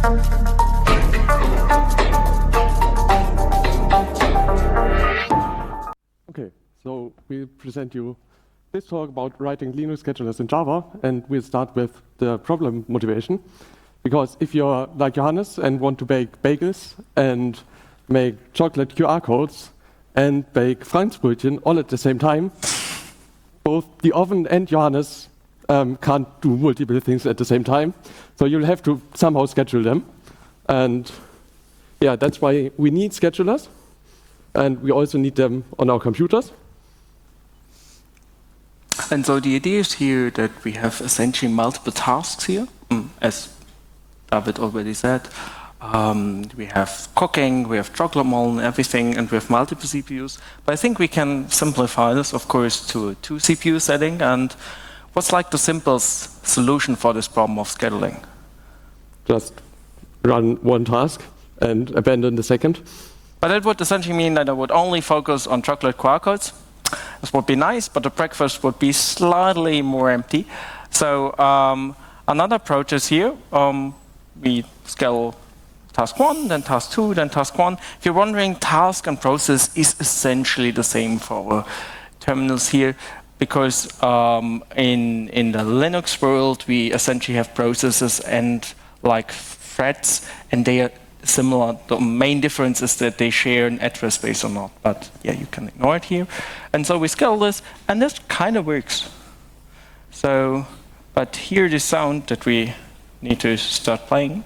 Okay, so we'll present you this talk about writing Linux schedulers in Java, and we'll start with the problem motivation. Because if you're like Johannes and want to bake bagels and make chocolate QR codes and bake Franzbrötchen all at the same time, both the oven and Johannes can't do multiple things at the same time. So you'll have to somehow schedule them. And yeah, that's why we need schedulers. And we also need them on our computers. And so the idea is here that we have essentially multiple tasks here, as David already said. We have cooking, we have chocolate molten, everything, and we have multiple CPUs. But I think we can simplify this, of course, to a 2 CPU setting. And what's like the simplest solution for this problem of scheduling? Just run one task and abandon the second. But that would essentially mean that I would only focus on chocolate QR codes. This would be nice, but the breakfast would be slightly more empty. So another approach is here. We schedule task 1, then task 2, then task 1. If you're wondering, task and process is essentially the same for our terminals here, because in the Linux world, we essentially have processes and like threads, and they are similar. The main difference is that they share an address space or not. But yeah, you can ignore it here. And so we schedule this, and this kind of works. So, but here the sound that we need to start playing.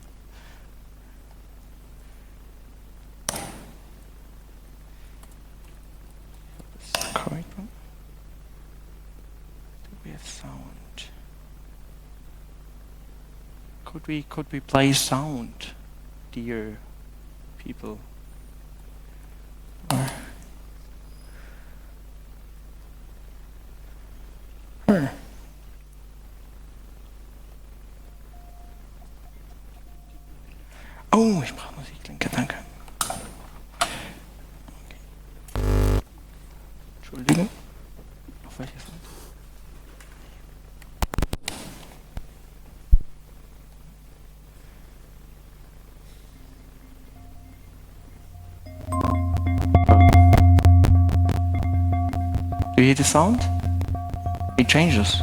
We have sound. Could we play sound? Dear people. Oh, ich brauche Musikklinke, danke. Okay. Entschuldigung. Auf welches Seite? Do you hear the sound? It changes.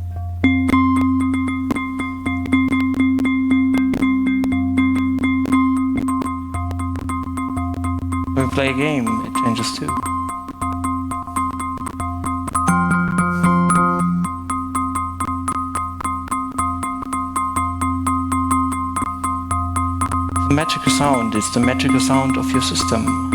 When we play a game, it changes too. The magical sound is the magical sound of your system.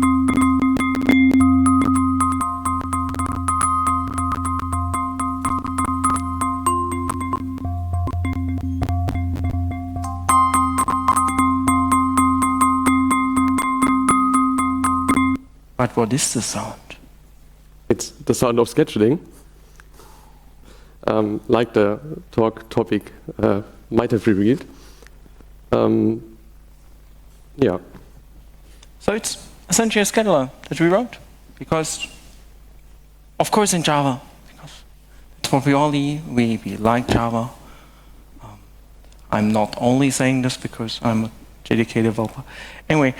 But what is the sound? It's the sound of scheduling. Like the talk topic might have revealed. Yeah. So it's essentially a scheduler that we wrote. Because, of course, in Java. Because it's what we all need. We like Java. I'm not only saying this because I'm a JDK developer. Anyway,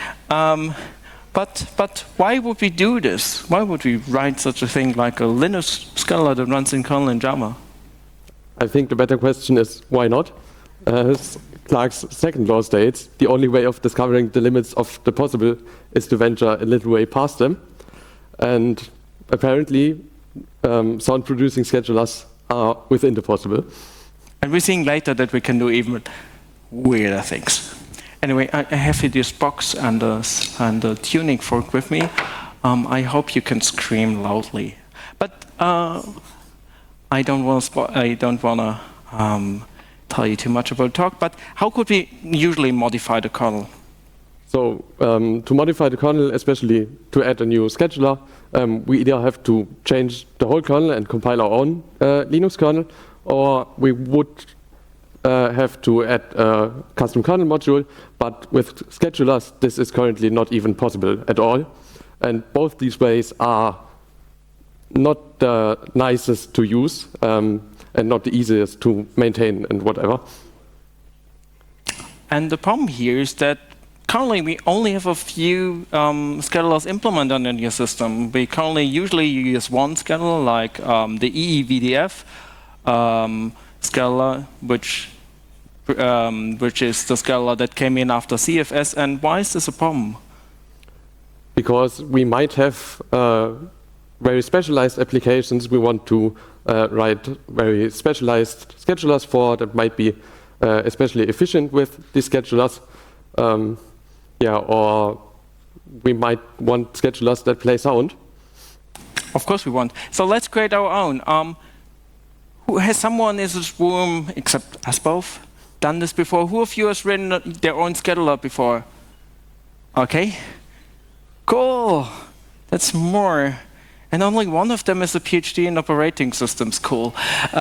But why would we do this? Why would we write such a thing like a Linux scheduler that runs in kernel in Java? I think the better question is, why not? As Clarke's second law states, the only way of discovering the limits of the possible is to venture a little way past them. And apparently, sound-producing schedulers are within the possible. And we're seeing later that we can do even weirder things. Anyway, I have here this box and the tuning fork with me. I hope you can scream loudly. But I don't want to tell you too much about talk. But how could we usually modify the kernel? So to modify the kernel, especially to add a new scheduler, we either have to change the whole kernel and compile our own Linux kernel, or we would have to add a custom kernel module, but with schedulers, this is currently not even possible at all. And both these ways are not the nicest to use and not the easiest to maintain and whatever. And the problem here is that currently we only have a few schedulers implemented on your system. We currently usually use one scheduler, like the EEVDF scheduler, which is the scheduler that came in after CFS. And why is this a problem? Because we might have very specialized applications we want to write very specialized schedulers for that might be especially efficient with these schedulers. Or we might want schedulers that play sound. Of course we want. So let's create our own. Has someone in this room, except us both, done this before? Who of you has written their own scheduler before? Okay. Cool. That's more. And only one of them is a PhD in operating systems. Cool.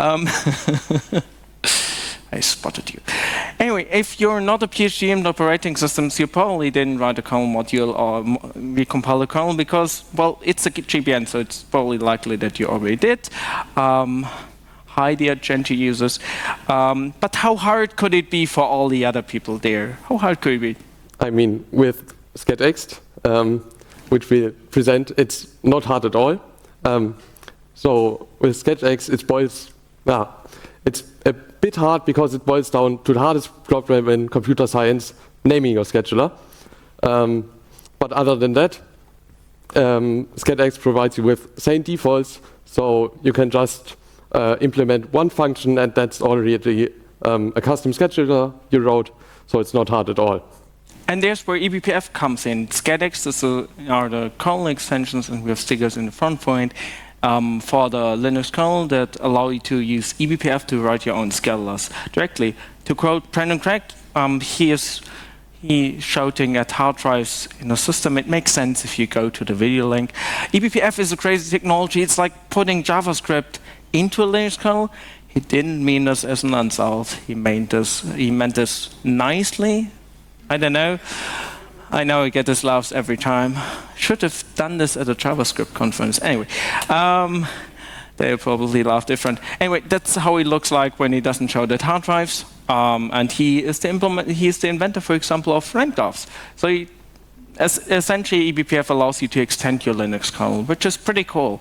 I spotted you. Anyway, if you're not a PhD in operating systems, you probably didn't write a kernel module or recompile a kernel because, well, it's a GPN, so it's probably likely that you already did. Hi, dear Gentoo users. But how hard could it be for all the other people there? How hard could it be? I mean, with SCADX, which we present, it's not hard at all. So with SCADX, it's a bit hard because it boils down to the hardest problem in computer science, naming your scheduler. But other than that, SCADX provides you with sane defaults, so you can just implement one function, and that's already a custom scheduler you wrote, so it's not hard at all. And there's where eBPF comes in. SCADX are the kernel extensions, and we have stickers in the front point for the Linux kernel that allow you to use eBPF to write your own schedulers directly. To quote Brandon Craig, he's shouting at hard drives in a system. It makes sense if you go to the video link. eBPF is a crazy technology. It's like putting JavaScript into a Linux kernel. He didn't mean this as an insult. He meant this nicely. I don't know. I know I get this laughs every time. Should have done this at a JavaScript conference. Anyway, they'll probably laugh different. Anyway, that's how it looks like when he doesn't show that hard drives. And he is the inventor, for example, of rankdovs. So essentially, eBPF allows you to extend your Linux kernel, which is pretty cool.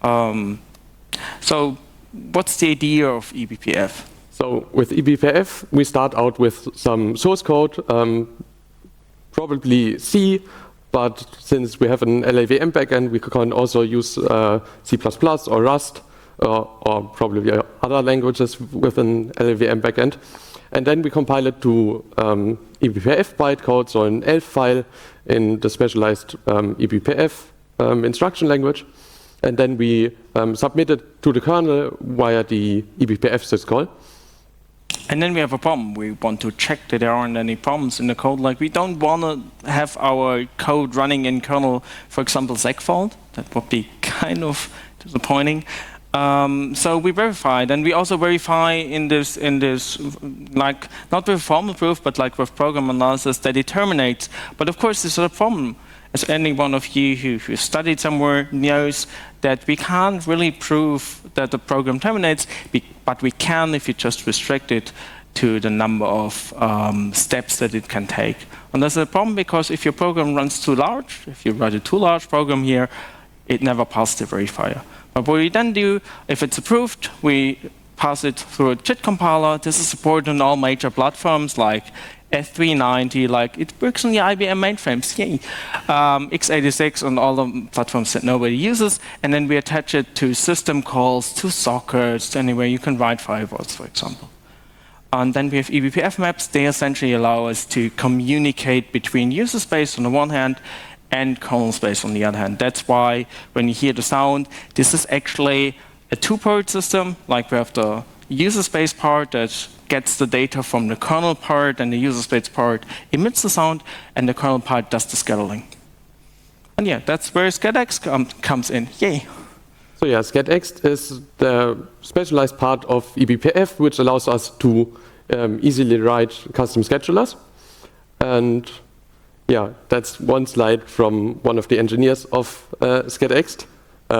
So what's the idea of eBPF? So with eBPF, we start out with some source code, probably C, but since we have an LLVM backend, we can also use C++ or Rust, or probably other languages with an LLVM backend. And then we compile it to eBPF bytecode, so an ELF file in the specialized eBPF instruction language. And then we submit it to the kernel via the eBPF syscall. And then we have a problem. We want to check that there aren't any problems in the code. Like, we don't want to have our code running in kernel, for example, segfault. That would be kind of disappointing. So we verified, and we also verify in this, like, not with formal proof, but like with program analysis, that it terminates. But of course, this is a problem. As any one of you who studied somewhere knows, that we can't really prove that the program terminates, but we can if you just restrict it to the number of steps that it can take. And that's a problem because if your program runs too large, if you write a too large program here, it never passes the verifier. But what we then do, if it's approved, we pass it through a JIT compiler. This is supported on all major platforms like S390, like it works on the IBM mainframes, yay. x86 on all the platforms that nobody uses, and then we attach it to system calls, to sockets, anywhere you can write firewalls, for example. And then we have eBPF maps. They essentially allow us to communicate between user space on the one hand and kernel space on the other hand. That's why when you hear the sound, this is actually a two-part system. Like we have the user space part that gets the data from the kernel part, and the user space part emits the sound, and the kernel part does the scheduling. And yeah, that's where SCADX comes in. Yay. So yeah, SCADX is the specialized part of eBPF, which allows us to easily write custom schedulers. And yeah, that's one slide from one of the engineers of SCADX.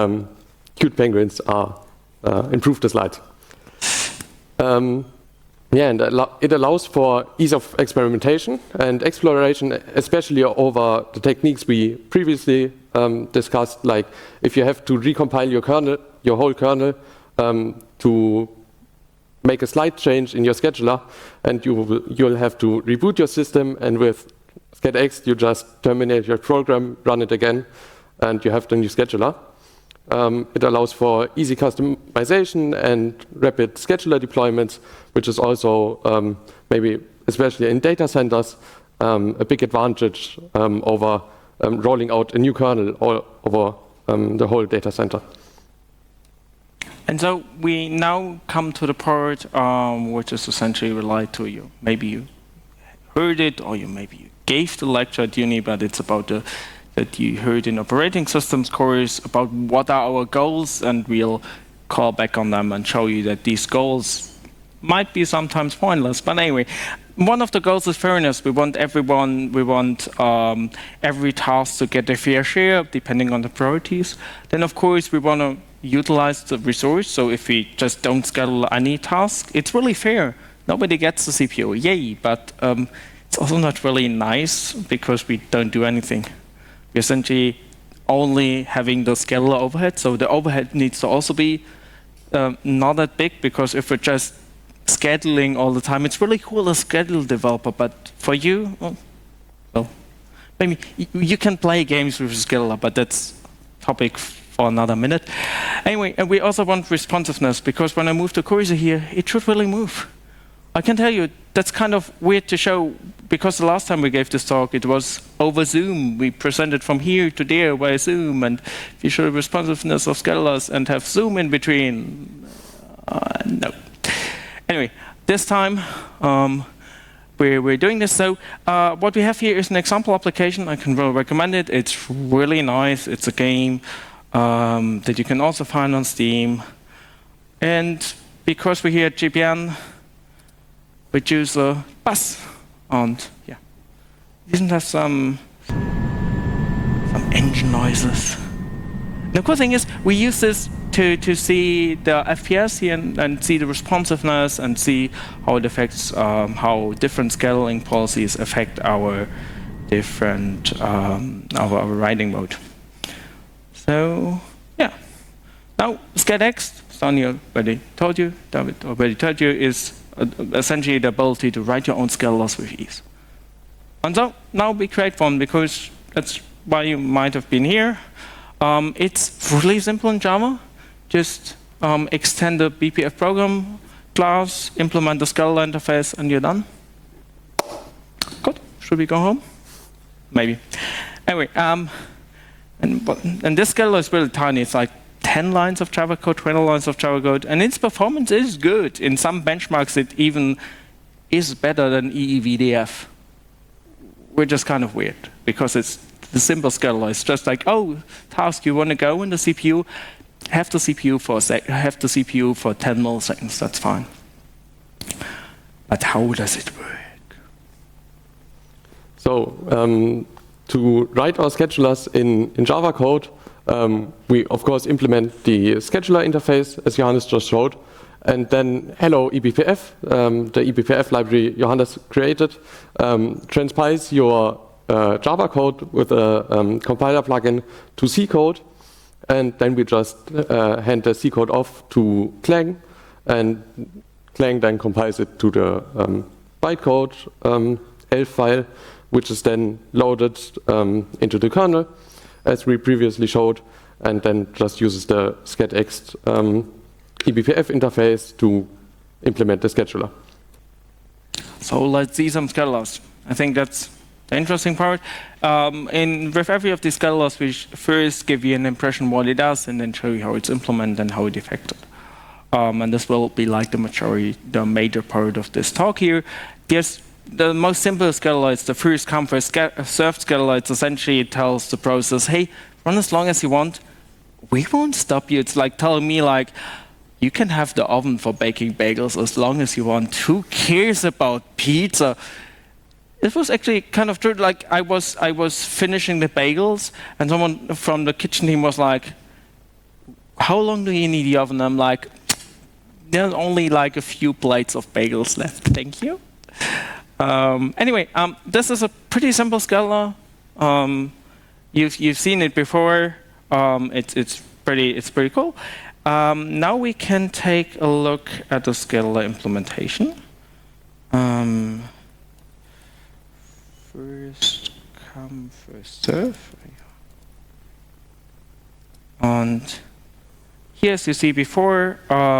Cute penguins are improved the slide. Yeah, and it allows for ease of experimentation and exploration, especially over the techniques we previously discussed, like if you have to recompile your kernel, your whole kernel, to make a slight change in your scheduler, and you'll have to reboot your system, and with SCADX you just terminate your program, run it again, and you have the new scheduler. It allows for easy customization and rapid scheduler deployments, which is also maybe, especially in data centers, a big advantage over rolling out a new kernel all over the whole data center. And so we now come to the part which is essentially related to you. Maybe you heard it, or maybe you gave the lecture at uni, but it's about that you heard in operating systems course about what are our goals, and we'll call back on them and show you that these goals might be sometimes pointless. But anyway, one of the goals is fairness. We want everyone, every task to get their fair share, depending on the priorities. Then of course we want to utilize the resource, so if we just don't schedule any task, it's really fair. Nobody gets the CPU, yay, but it's also not really nice because we don't do anything. We're essentially only having the scheduler overhead, so the overhead needs to also be not that big, because if we're just scheduling all the time, it's really cool as schedule developer, but for you, well, maybe you can play games with a scheduler, but that's topic for another minute. Anyway, and we also want responsiveness, because when I move the cursor here, it should really move. I can tell you, that's kind of weird to show, because the last time we gave this talk, it was over Zoom. We presented from here to there via Zoom, and if you show responsiveness of schedulers and have Zoom in between, no. Anyway, this time we're doing this. So what we have here is an example application. I can really recommend it. It's really nice. It's a game that you can also find on Steam. And because we're here at GPN, we choose a bus, and yeah, doesn't have some engine noises. The cool thing is we use this to see the FPS here and see the responsiveness and see how it affects how different scheduling policies affect our different our writing mode. So yeah, now SCADX, Sonja already told you, David already told you, is essentially the ability to write your own schedulers with ease. And so now we create one, because that's why you might have been here. It's really simple in Java. Just extend the BPF program class, implement the scheduler interface, and you're done. Good. Should we go home? Maybe. Anyway, and this scheduler is really tiny. It's like 10 lines of Java code, 20 lines of Java code, and its performance is good. In some benchmarks, it even is better than EEVDF, which is kind of weird, because it's the simple scheduler. It's just like, oh, task, you want to go in the CPU, have the CPU for 10 milliseconds, that's fine. But how does it work? So to write our schedulers in Java code, we of course implement the scheduler interface, as Johannes just showed, and then hello eBPF, the eBPF library Johannes created, transpile your Java code with a compiler plugin to C code, and then we just hand the C code off to Clang, and Clang then compiles it to the bytecode ELF file, which is then loaded into the kernel, as we previously showed, and then just uses the SCADX eBPF interface to implement the scheduler. So let's see some schedulers. I think that's the interesting part. With every of these schedulers, we first give you an impression what it does, and then show you how it's implemented and how it affected. And this will be like the major part of this talk here. There's the most simple scheduler is the first come first served scheduler. It's essentially, it tells the process, hey, run as long as you want. We won't stop you. It's like telling me, like, you can have the oven for baking bagels as long as you want. Who cares about pizza? It was actually kind of true. Like, I was finishing the bagels, and someone from the kitchen team was like, how long do you need the oven? I'm like, There's only like a few plates of bagels left. Thank you. Anyway, this is a pretty simple scheduler. You've seen it before. It's pretty cool. Now we can take a look at the scheduler implementation. First come, first serve. And here, as you see before,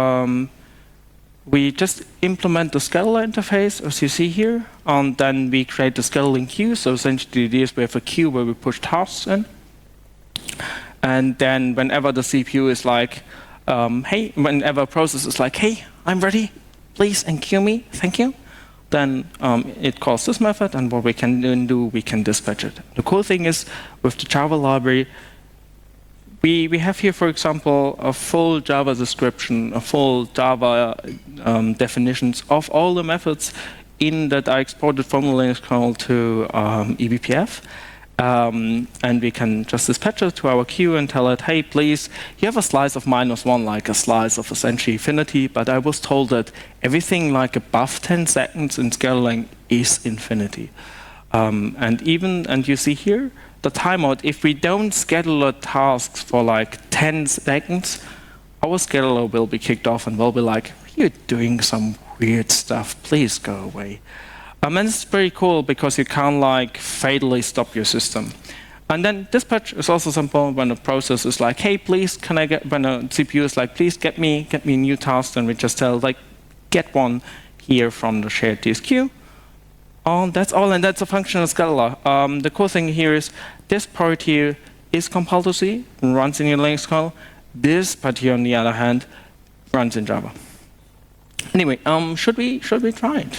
we just implement the scheduler interface, as you see here, and then we create the scheduling queue. So essentially, the idea is we have a queue where we push tasks in. And then whenever the CPU is like, hey, whenever a process is like, hey, I'm ready, please enqueue me, thank you, then it calls this method, and what we can then do, we can dispatch it. The cool thing is, with the Java library, we have here, for example, a full Java description, a full Java definitions of all the methods that I exported from the Linux kernel to eBPF. And we can just dispatch it to our queue and tell it, hey, please, you have a slice of -1, like a slice of essentially infinity, but I was told that everything like above 10 seconds in scheduling is infinity. And you see here, the timeout, if we don't schedule tasks for like 10 seconds, our scheduler will be kicked off and will be like, you're doing some weird stuff, please go away. And it's pretty cool because you can't like fatally stop your system. And then dispatch is also simple. When a process is like, hey, please, when a CPU is like, please get me a new task, then we just tell like, get one here from the shared TSQ. That's all, and that's a functional scheduler. The cool thing here is this part here is compiled to C, runs in your Linux kernel. This part here, on the other hand, runs in Java. Anyway, should we try it?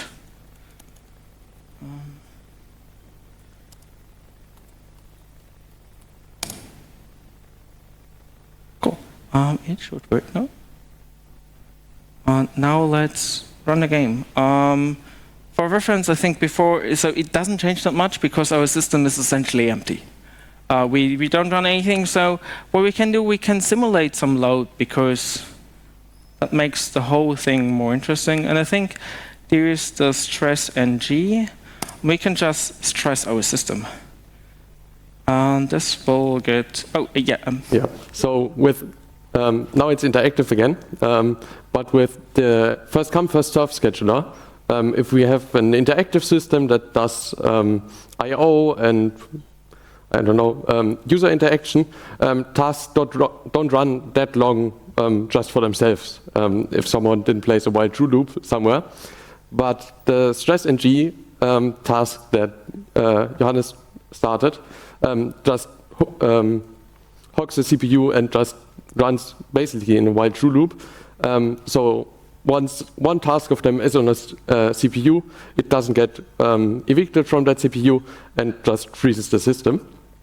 Cool. It should work now. Now let's run the game. For reference, I think before, so it doesn't change that much because our system is essentially empty. We don't run anything, so what we can do, we can simulate some load because that makes the whole thing more interesting. And I think there is the stress NG. We can just stress our system. And this will get, Yeah, so with, now it's interactive again, but with the first come, first serve scheduler, if we have an interactive system that does I/O and I don't know user interaction, tasks don't run that long just for themselves. If someone didn't place a while true loop somewhere, but the stress ng task that Johannes started just hogs the CPU and just runs basically in a while true loop. So once one task of them is on a CPU, it doesn't get evicted from that CPU and just freezes the system.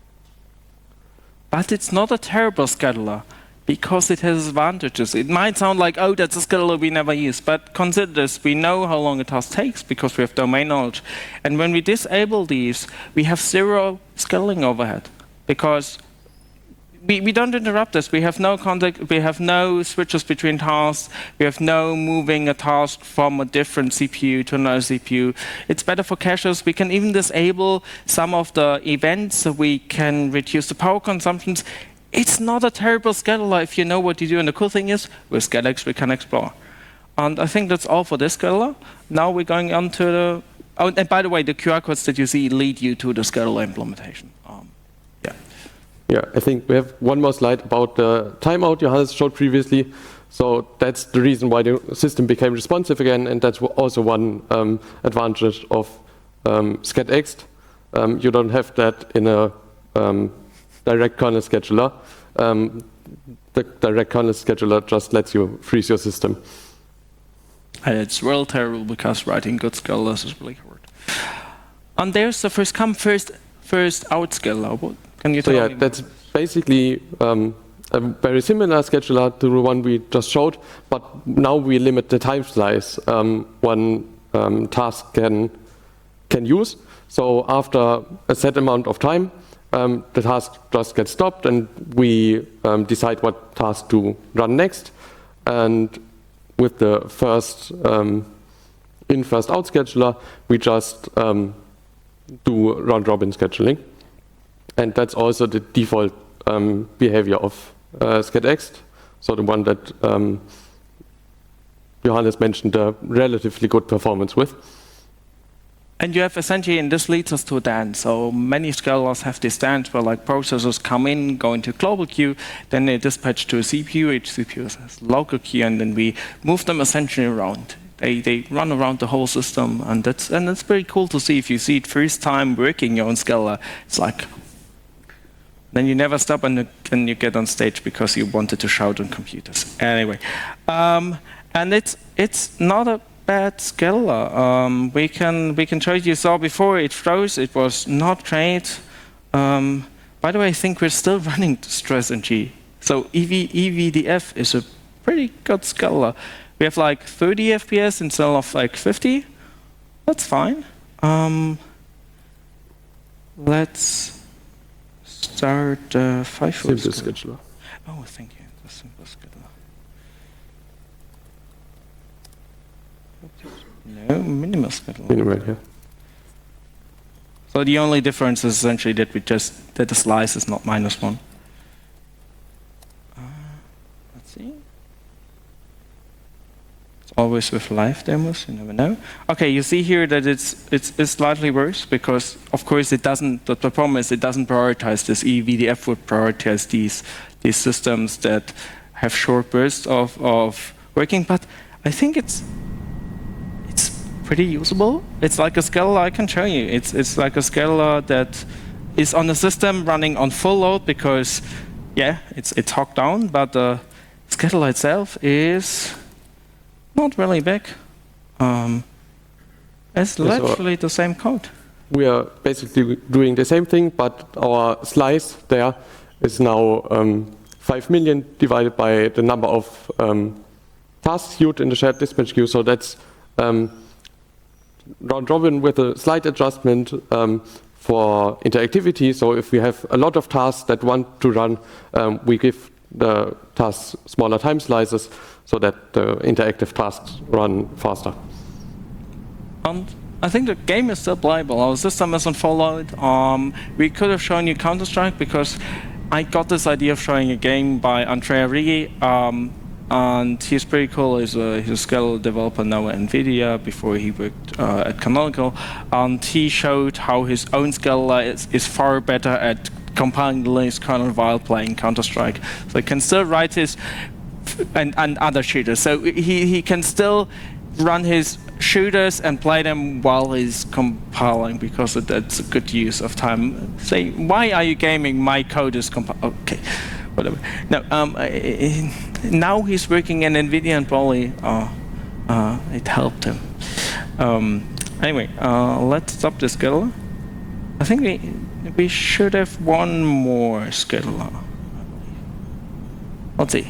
But it's not a terrible scheduler because it has advantages. It might sound like, oh, that's a scheduler we never use, but consider this. We know how long a task takes because we have domain knowledge. And when we disable these, we have 0 scheduling overhead because we don't interrupt this. We have no contact. We have no switches between tasks. We have no moving a task from a different CPU to another CPU. It's better for caches. We can even disable some of the events so we can reduce the power consumptions. It's not a terrible scheduler if you know what you do. And the cool thing is, with ScatX, we can explore. And I think that's all for this scheduler. Now we're going on to the... Oh, and by the way, the QR codes that you see lead you to the scheduler implementation. Yeah, I think we have one more slide about the timeout Johannes showed previously. So that's the reason why the system became responsive again, and that's also one advantage of ScatX. You don't have that in a direct kernel scheduler. The direct kernel scheduler just lets you freeze your system. And it's real terrible because writing good schedulers is really hard. And there's the first come, first out scheduler. Can you tell me? That's basically a very similar scheduler to the one we just showed, but now we limit the time slice one task can use. So after a set amount of time, the task just gets stopped, and we decide what task to run next, and with the first in, first out scheduler, we just do round-robin scheduling. And that's also the default behavior of SCADX, so the one that Johannes mentioned the relatively good performance with. And you have essentially, and this leads us to a dance. So many schedulers have this dance where like processors come in, go into global queue, then they dispatch to a CPU, each CPU has local queue, and then we move them essentially around. They run around the whole system, and that's pretty cool to see. If you see it first time working your own scheduler, it's like, then you never stop, and then you get on stage because you wanted to shout on computers. Anyway, and it's not a bad scheduler. We can show you saw before it froze. It was not great. By the way, I think we're still running StressNG. So EVDF is a pretty good scheduler. We have like 30 FPS instead of like 50. That's fine. Let's start 5 Simple scheduler. Oh, thank you. The simple scheduler. No, minimal scheduler. Minimal, yeah. So the only difference is essentially that that the slice is not -1. Let's see. It's always with live demos. You never know. Okay, you see here that it's slightly worse because, of course, it doesn't. The problem is it doesn't prioritize this. EVDF would prioritize these systems that have short bursts of working. But I think it's pretty usable. It's like a scheduler I can show you. It's like a scheduler that is on the system running on full load because, yeah, it's hocked down, but the scheduler itself is not really big. It's literally the same code. We are basically doing the same thing, but our slice there is now 5 million divided by the number of tasks queued in the shared dispatch queue. So that's round robin with a slight adjustment for interactivity. So if we have a lot of tasks that want to run, we give the tasks smaller time slices so that the interactive tasks run faster. And I think the game is still playable. Our system is on full load. We could have shown you Counter-Strike because I got this idea of showing a game by Andrea Righi. And he's pretty cool. He's a scheduler developer now at NVIDIA before he worked at Canonical. And he showed how his own scheduler is far better at compiling the Linux kernel while playing Counter-Strike. So he can still write his, and other shooters. So he can still run his shooters and play them while he's compiling because that's a good use of time. Say, why are you gaming? My code is compiling. Okay. Whatever. No, now he's working in NVIDIA and probably it helped him. Anyway, let's stop the scheduler. I think we should have one more scheduler. Let's see.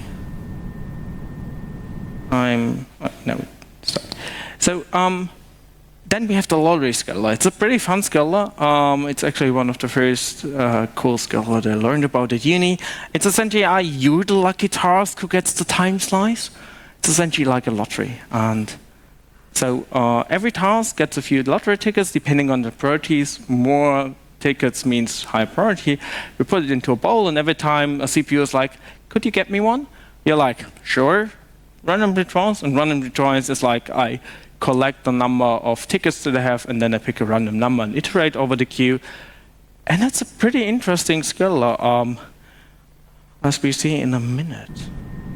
No, stop. So then we have the lottery scheduler. It's a pretty fun scheduler. It's actually one of the first cool scheduler that I learned about at uni. It's essentially, are you the lucky task who gets the time slice? It's essentially like a lottery. And so every task gets a few lottery tickets depending on the priorities. More tickets means high priority. We put it into a bowl, and every time a CPU is like, could you get me one? You're like, sure. Random returns, and random returns is like, I collect the number of tickets that I have, and then I pick a random number and iterate over the queue. And that's a pretty interesting scheduler, as we see in a minute.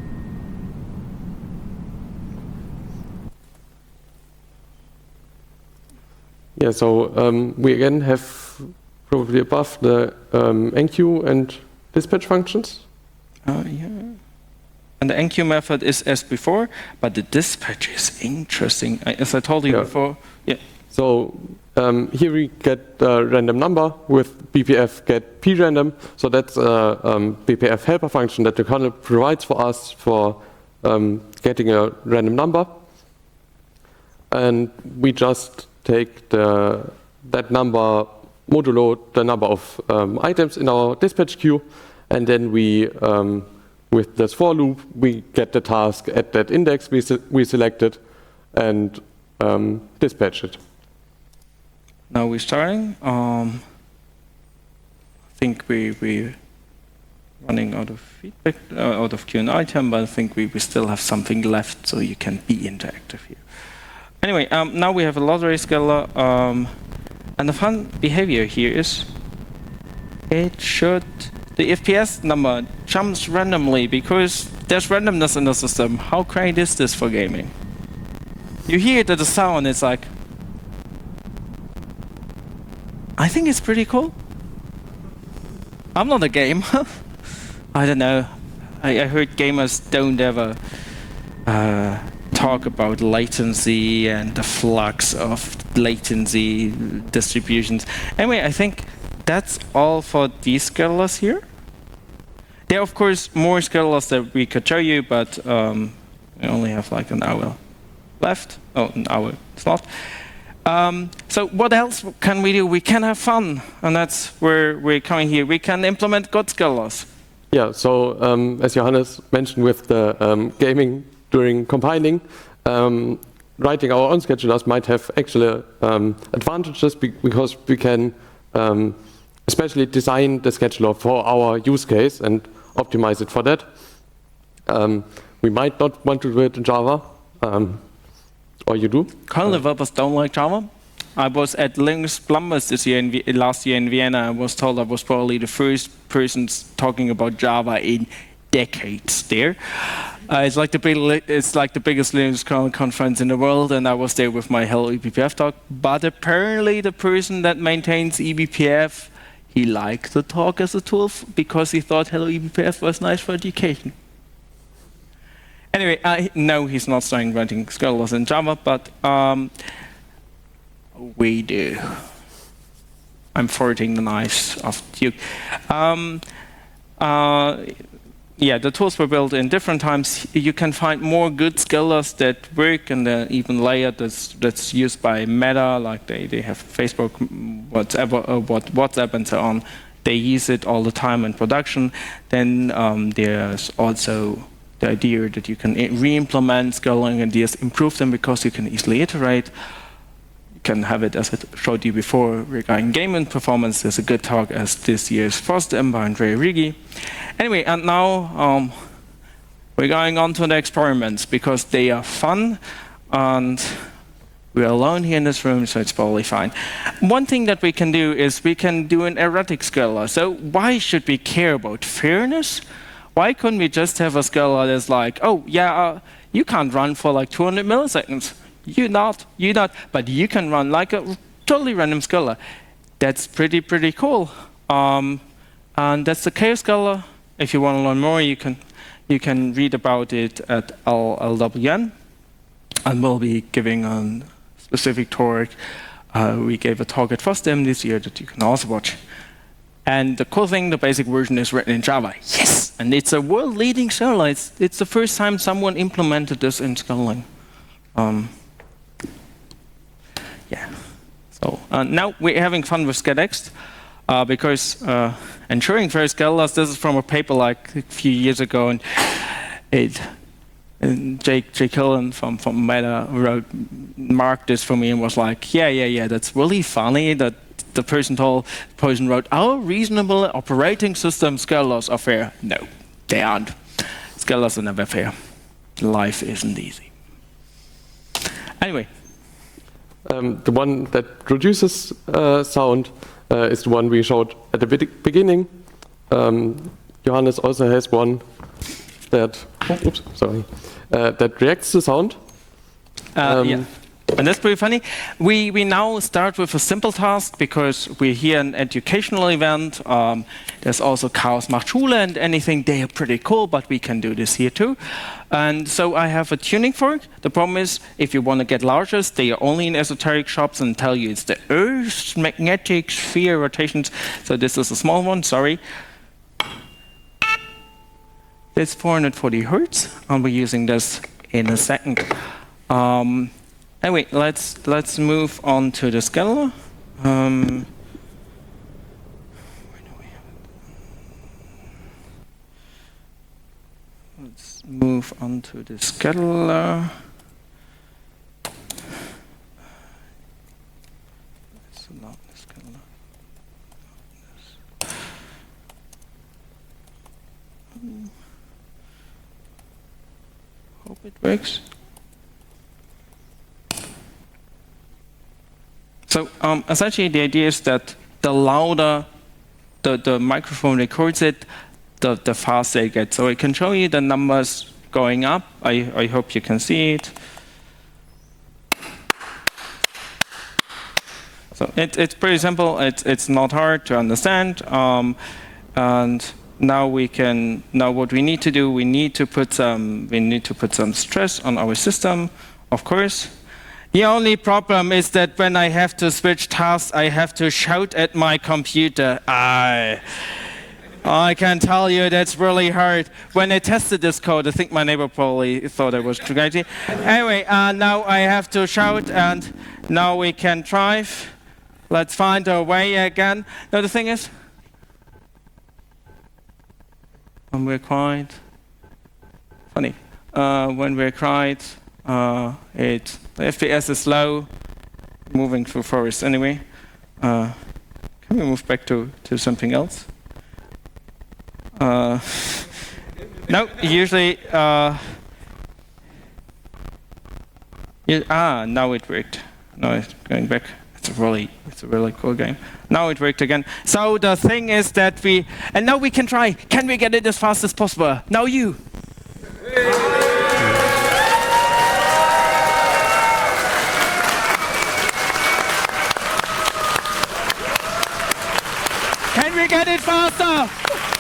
Yeah, so we again have probably above the enqueue and dispatch functions. Yeah. And the enqueue method is as before, but the dispatch is interesting. As I told you before, yeah. So here we get a random number with BPF get prandom. So that's a BPF helper function that the kernel provides for us for getting a random number. And we just take that number modulo the number of items in our dispatch queue, and then we with this for loop, we get the task at that index we selected and dispatch it. Now we're starting. I think we're running out of feedback, out of Q&A time, but I think we still have something left, so you can be interactive here. Anyway, now we have a lottery scalar, and the fun behavior here is the FPS number jumps randomly because there's randomness in the system. How great is this for gaming? You hear the sound, it's like, I think it's pretty cool. I'm not a gamer. I don't know. I heard gamers don't ever talk about latency and the flux of latency distributions. Anyway, I think that's all for these scalars here. There are, of course, more scalars that we could show you, but we only have like an hour left. Oh, an hour slot. So what else can we do? We can have fun, and that's where we're coming here. We can implement good scalars. Yeah, so as Johannes mentioned with the gaming during compiling, writing our own schedulers might have actual advantages because we can especially design the scheduler for our use case and optimize it for that. We might not want to do it in Java, or you do? Kernel developers don't like Java. I was at Linux Plumbers last year in Vienna. I was told I was probably the first person talking about Java in decades there. It's like the biggest Linux kernel conference in the world, and I was there with my Hello eBPF talk. But apparently the person that maintains eBPF, he liked the talk as a tool because he thought Hello eBPF was nice for education. Anyway, no, he's not starting writing scalars in Java, but we do. I'm forwarding the knives of Duke. Yeah, the tools were built in different times. You can find more good scalars that work, and even layered that's used by Meta, like they have Facebook, WhatsApp, and so on. They use it all the time in production. Then there's also the idea that you can re-implement scaling ideas, improve them because you can easily iterate. You can have it, as I showed you before, regarding gaming performance. There's a good talk as this year's FrostM by Andrea Righi. Anyway, and now we're going on to the experiments because they are fun, and we're alone here in this room, so it's probably fine. One thing that we can do is we can do an erratic scalar. So why should we care about fairness? Why couldn't we just have a scalar that's like, oh, yeah, you can't run for like 200 milliseconds. You not, but you can run like a totally random scalar. That's pretty cool. And that's the chaos scalar. If you want to learn more, you can read about it at LLWN. And we'll be giving a specific talk. We gave a talk at FrostM this year that you can also watch. And the cool thing, the basic version is written in Java. Yes! And it's a world-leading scalar. It's the first time someone implemented this in Scala. Yeah. So now we're having fun with SCADX because ensuring fair scalars. This is from a paper like a few years ago, and Jake Hillen from Meta marked this for me and was like, yeah, that's really funny that the person wrote, our reasonable operating system scalars are fair. No, they aren't. Scalars are never fair. Life isn't easy. Anyway. The one that produces sound is the one we showed at the beginning. Johannes also has one that, that reacts to sound. Yeah. And that's pretty funny. We now start with a simple task because we're here an educational event. There's also Chaos macht Schule and anything. They are pretty cool, but we can do this here too. And so I have a tuning fork. The problem is, if you want to get larger, they are only in esoteric shops and tell you it's the Earth's magnetic sphere rotations. So this is a small one, sorry. It's 440 Hertz. I'll be using this in a second. Anyway, let's move on to the scalar. Where do we have onto the scheduler. It's not the scheduler. Hope it works. So essentially the idea is that the louder the microphone records it, the faster it gets. So I can show you the numbers going up. I hope you can see it. So it's pretty simple. It's not hard to understand. And now what we need to do, we need to put some stress on our system, of course. The only problem is that when I have to switch tasks, I have to shout at my computer. I can tell you that's really hard. When I tested this code, I think my neighbor probably thought I was crazy. Anyway, now I have to shout, and now we can drive. Let's find our way again. Now the thing is, when we're quiet, funny. When we're quiet, the FPS is low, moving through forest anyway. Can we move back to something else? No, usually. Now it worked. Now it's going back. It's a really cool game. Now it worked again. So the thing is that and now we can try. Can we get it as fast as possible? Now you. Can we get it faster?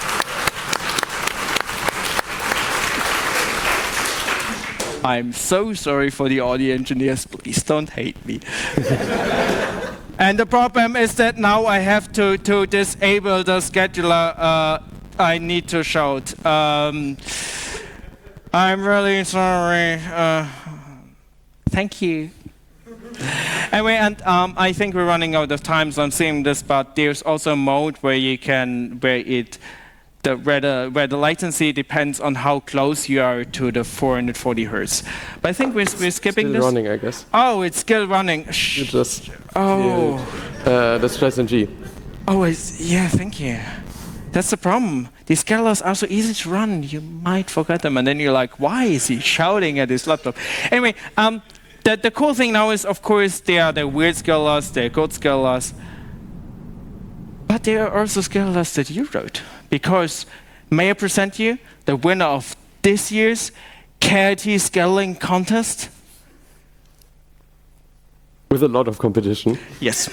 I'm so sorry for the audio engineers. Please don't hate me. And the problem is that now I have to disable the scheduler. I need to shout. I'm really sorry. Thank you. Anyway, and I think we're running out of time, so I'm seeing this, but there's also a mode where the latency depends on how close you are to the 440 hertz. But I think we're skipping still this. running, I guess. Oh, it's still running. You just Oh. the stress in G. Oh, yeah, thank you. That's the problem. These schedulers are so easy to run, you might forget them, and then you're like, why is he shouting at his laptop? Anyway, the cool thing now is, of course, there are the weird schedulers, there are good schedulers, but there are also schedulers that you wrote. Because, may I present you the winner of this year's KIT scheduling contest? With a lot of competition. Yes.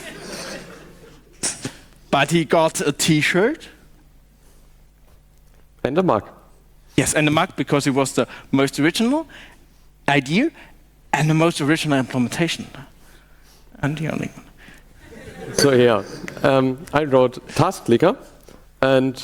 But he got a T-shirt. And a mug. Yes, and a mug because it was the most original idea and the most original implementation. And the only one. So yeah, I wrote Task Clicker, and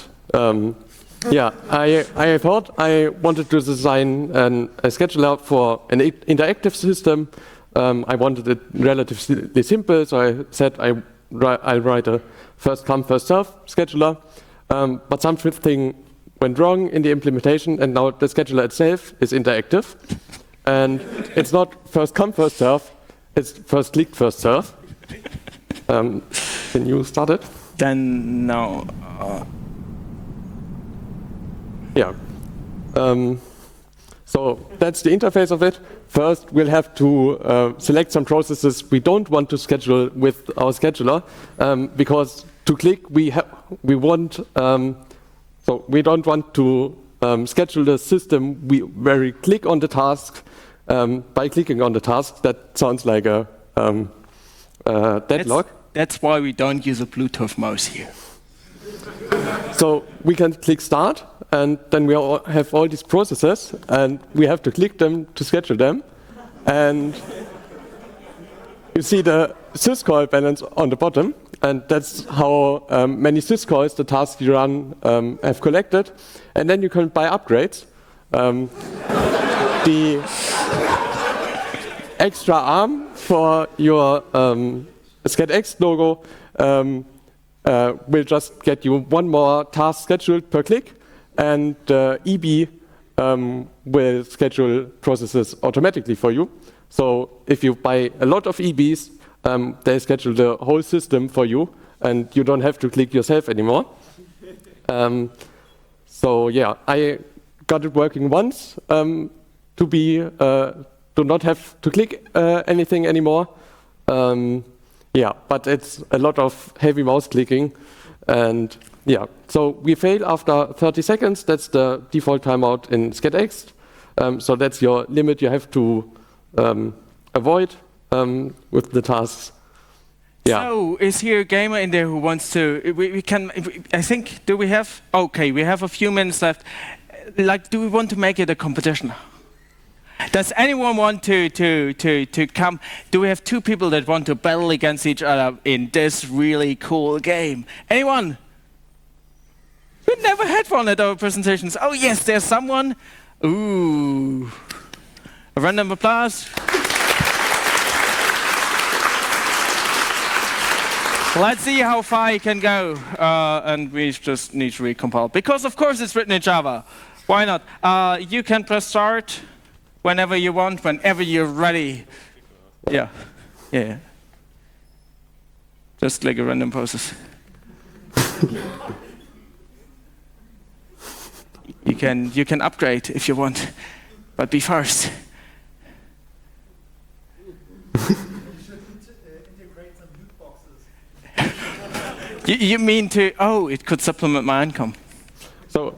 I thought I wanted to design a scheduler for an interactive system. I wanted it relatively simple, so I said I'll write a first come, first serve scheduler. But something went wrong in the implementation, and now the scheduler itself is interactive. And it's not first come, first serve, it's first click, first serve. Can you start it? Then no. Yeah. So that's the interface of it. First, we'll have to select some processes we don't want to schedule with our scheduler, because to click we don't want to schedule the system where we click on the task by clicking on the task. That sounds like a deadlock. That's why we don't use a Bluetooth mouse here. So we can click start, and then we have all these processes, and we have to click them to schedule them. And you see the syscall balance on the bottom, and that's how many syscalls the task you run have collected. And then you can buy upgrades. The extra arm for your SCADX logo will just get you one more task scheduled per click, and EB will schedule processes automatically for you. So if you buy a lot of EBs, they schedule the whole system for you, and you don't have to click yourself anymore. So yeah, I got it working once to not have to click anything anymore. Yeah, but it's a lot of heavy mouse clicking, and yeah. So we fail after 30 seconds. That's the default timeout in SCADX. So that's your limit you have to avoid with the tasks. Yeah. So, is here a gamer in there who wants to? We can. I think. Do we have? Okay, we have a few minutes left. Like, do we want to make it a competition? Does anyone want to come? Do we have two people that want to battle against each other in this really cool game? Anyone? We never had one at our presentations. Oh yes, there's someone. Ooh. A round of applause. Let's see how far you can go. And we just need to recompile. Because of course it's written in Java. Why not? You can press start whenever you want, whenever you're ready. Yeah. Yeah. Just like a random process. You can upgrade if you want, but be first. You mean to? Oh, it could supplement my income. So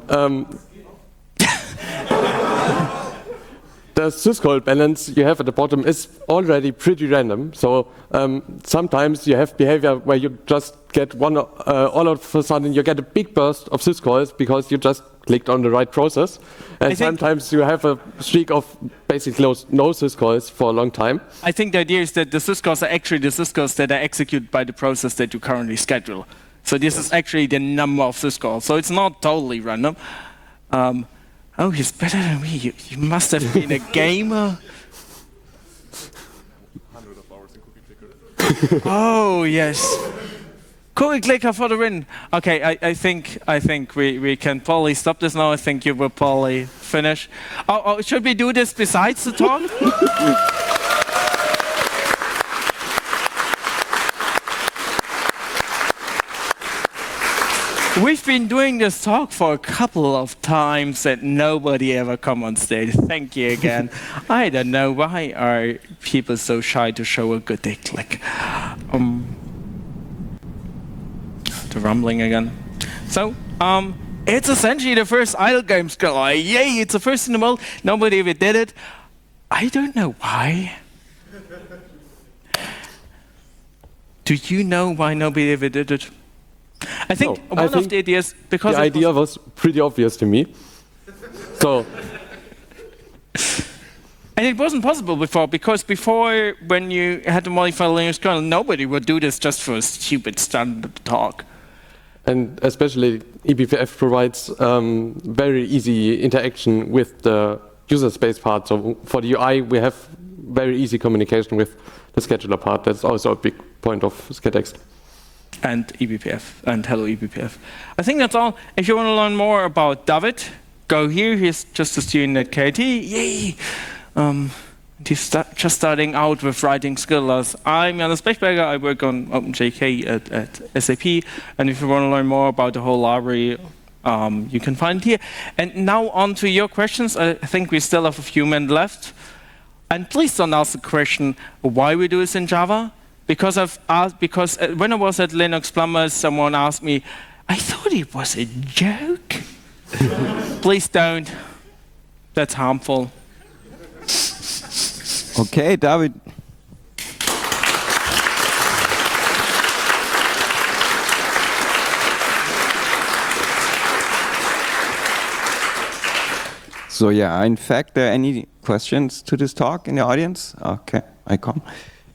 the syscall balance you have at the bottom is already pretty random. So sometimes you have behavior where you just get one, all of a sudden you get a big burst of syscalls because you just clicked on the right process. And sometimes you have a streak of basically no syscalls for a long time. I think the idea is that the syscalls are actually the syscalls that are executed by the process that you currently schedule. So this is actually the number of syscalls. So it's not totally random. Oh, he's better than me. You must have been a gamer. 100 of hours in Cookie Clicker. Oh, yes. Cookie Clicker for the win. Okay, I think we can probably stop this now. I think you will probably finish. Oh, should we do this besides the talk? We've been doing this talk for a couple of times and nobody ever come on stage. Thank you again. I don't know, why are people so shy to show a good they click? The rumbling again. So, it's essentially the first idle game skill. Yay, it's the first in the world. Nobody ever did it. I don't know why. Do you know why nobody ever did it? I think one of the ideas, because the idea was pretty obvious to me. So, and it wasn't possible before, because before, when you had to modify the Linux kernel, nobody would do this just for a stupid standard talk. And especially eBPF provides very easy interaction with the user space part. So for the UI, we have very easy communication with the scheduler part. That's also a big point of SCADX. And eBPF, and hello eBPF. I think that's all. If you want to learn more about David, go here. He's just a student at KIT. Yay! He's just starting out with writing skills. I'm Jonas Bechberger. I work on OpenJK at SAP. And if you want to learn more about the whole library, you can find it here. And now on to your questions. I think we still have a few minutes left. And please don't ask the question why we do this in Java. Because when I was at Linux Plumbers, someone asked me, I thought it was a joke. Please don't. That's harmful. Okay, David. So yeah, in fact, are any questions to this talk in the audience? Okay, I come.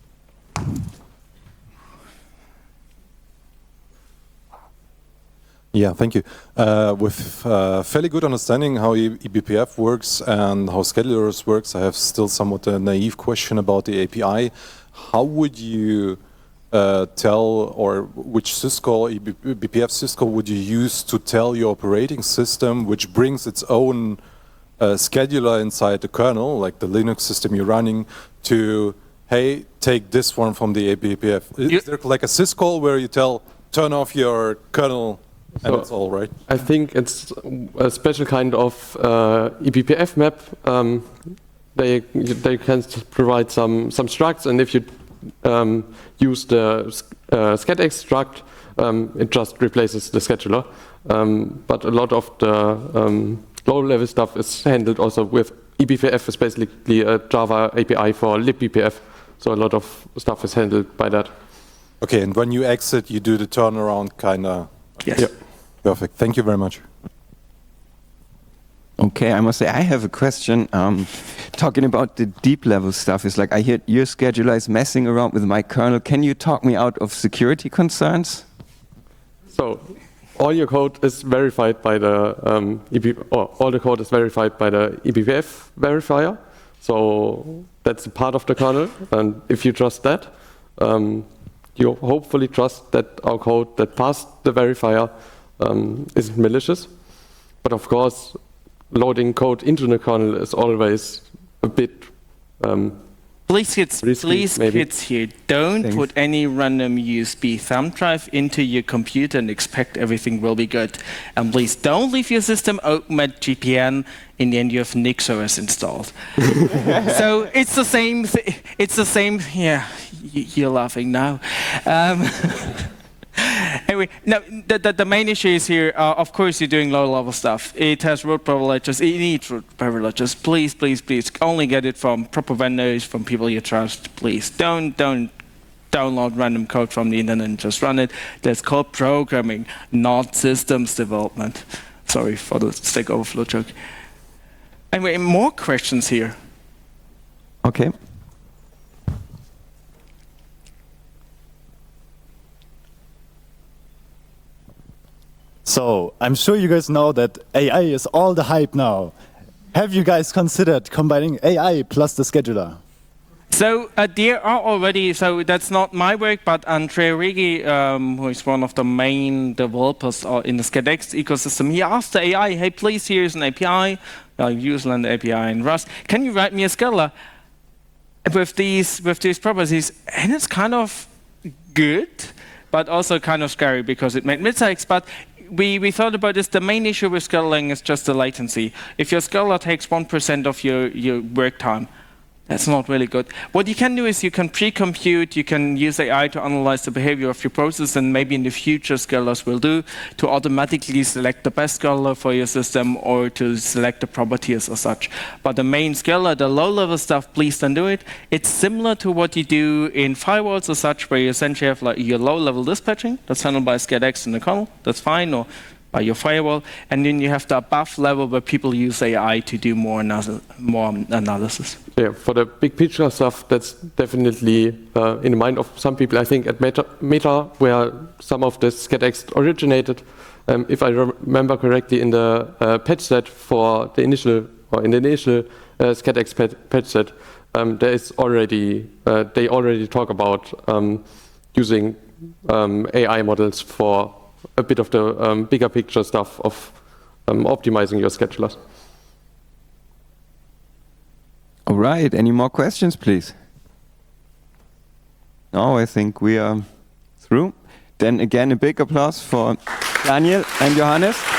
Yeah, thank you. With fairly good understanding how eBPF works and how schedulers works, I have still somewhat a naive question about the API. How would you tell, or which syscall, eBPF syscall would you use to tell your operating system, which brings its own scheduler inside the kernel, like the Linux system you're running, to, hey, take this one from the eBPF. Is there like a syscall where you tell, turn off your kernel, and So it's all right? I think it's a special kind of eBPF map. They can provide some structs, and if you use the SCADX struct, it just replaces the scheduler. But a lot of the low-level stuff is handled also with eBPF, is basically a Java API for libbpf. So a lot of stuff is handled by that. Okay, and when you exit, you do the turnaround kind of. Yes. Yeah. Perfect. Thank you very much. Okay, I must say I have a question. Talking about the deep level stuff, is like I hear your scheduler is messing around with my kernel. Can you talk me out of security concerns? So all your code is verified by the all the code is verified by the eBPF verifier. So that's a part of the kernel, and if you trust that, you hopefully trust that our code that passed the verifier isn't malicious. But of course, loading code into the kernel is always a bit Please kids, risky, maybe. here, don't Thanks. put any random USB thumb drive into your computer and expect everything will be good. And please don't leave your system open at GPN. In the end, you have NixOS installed. So it's the same. It's the same. Yeah, you're laughing now. Anyway, no, the main issue is here, of course, you're doing low-level stuff. It has root privileges. It needs root privileges. Please, please, please, only get it from proper vendors, from people you trust. Please, don't download random code from the internet and just run it. That's called programming, not systems development. Sorry for the Stack Overflow joke. Anyway, more questions here. Okay. So, I'm sure you guys know that AI is all the hype now. Have you guys considered combining AI plus the scheduler? So there are already, so that's not my work, but Andrea Rigi, who is one of the main developers in the SCADX ecosystem, he asked the AI, hey, please, here's an API, Userland API in Rust. Can you write me a scheduler with these properties? And it's kind of good, but also kind of scary because it made mistakes. But we thought about this. The main issue with scheduling is just the latency. If your scheduler takes 1% of your work time, that's not really good. What you can do is you can pre-compute, you can use AI to analyze the behavior of your process, and maybe in the future schedulers will do to automatically select the best scheduler for your system or to select the properties or such. But the main scheduler, the low-level stuff, please don't do it. It's similar to what you do in firewalls or such, where you essentially have like your low-level dispatching that's handled by SCADX in the kernel, that's fine, or by your firewall, and then you have the above level where people use AI to do more analysis. Yeah, for the big picture stuff, that's definitely in the mind of some people. I think at Meta, where some of the SCADX originated, if I remember correctly, in the patch set for the initial SCADX patch set, there is already they already talk about using AI models for a bit of the bigger picture stuff of optimizing your schedulers. All right. Any more questions, please? No, I think we are through. Then again, a big applause for Daniel and Johannes.